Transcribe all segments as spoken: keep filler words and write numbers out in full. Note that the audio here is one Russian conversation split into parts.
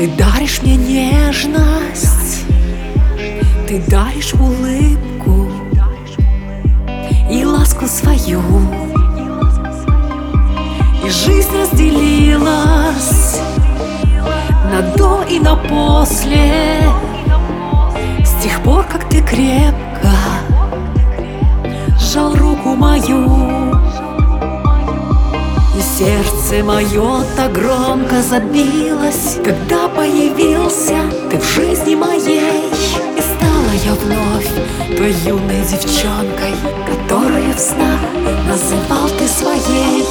Ты даришь мне нежность, ты даришь улыбку и ласку свою. И жизнь разделилась на до и на после. С тех пор, как ты крепко сжал руку мою, и сердце мое так громко забилось, когда появился ты в жизни моей. И стала я вновь той юной девчонкой, которую в снах называл ты своей.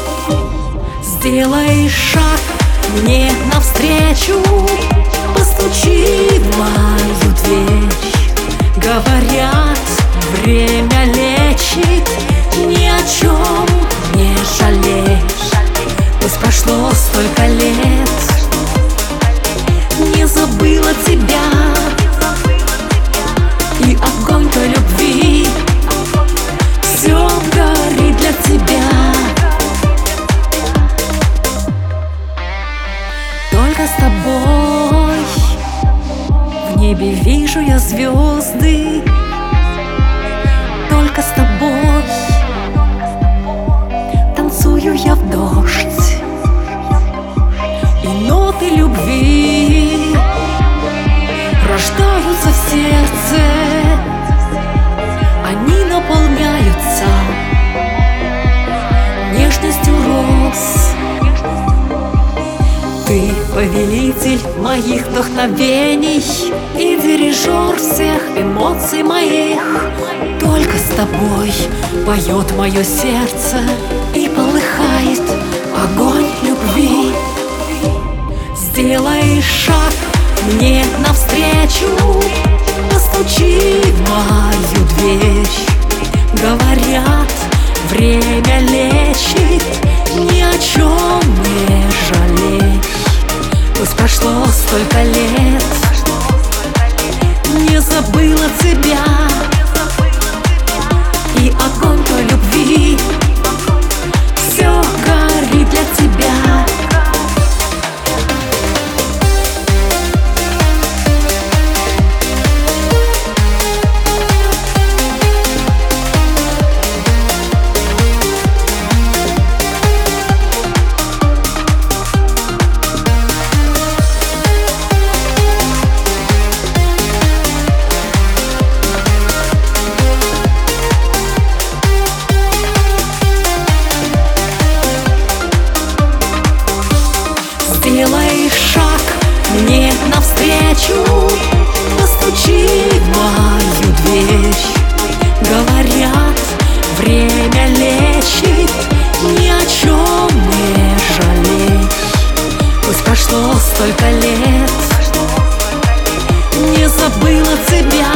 Сделай шаг мне навстречу, постучи в мою дверь. Говорят, время лечит, ни о чем не жалей. Пусть прошло столько лет, не забыла тебя, и огонь той любви все горит для тебя. Только с тобой в небе вижу я звезды, только с тобой танцую я в дождь. И ноты любви рождаются в сердце, они наполняются нежностью роз. Ты повелитель моих вдохновений и дирижер всех эмоций моих. Только с тобой поет мое сердце и полыхает огонь любви. Сделай шаг мне навстречу, постучи в мою дверь. Говорят, время лечит, ни о чем не жалей. Пусть прошло столько лет, не забыла тебя, и огонь той любви все горит для тебя. Сделай шаг мне навстречу, постучи в мою дверь. Говорят, время лечит, ни о чем не жалей. Пусть прошло столько лет, не забыла тебя,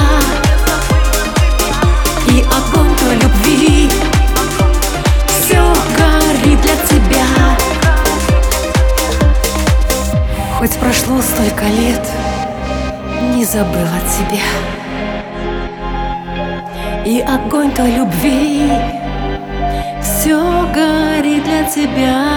и огонь той любви все горит для тебя. Хоть прошло столько лет, не забыла тебя, и огонь той любви все горит для тебя.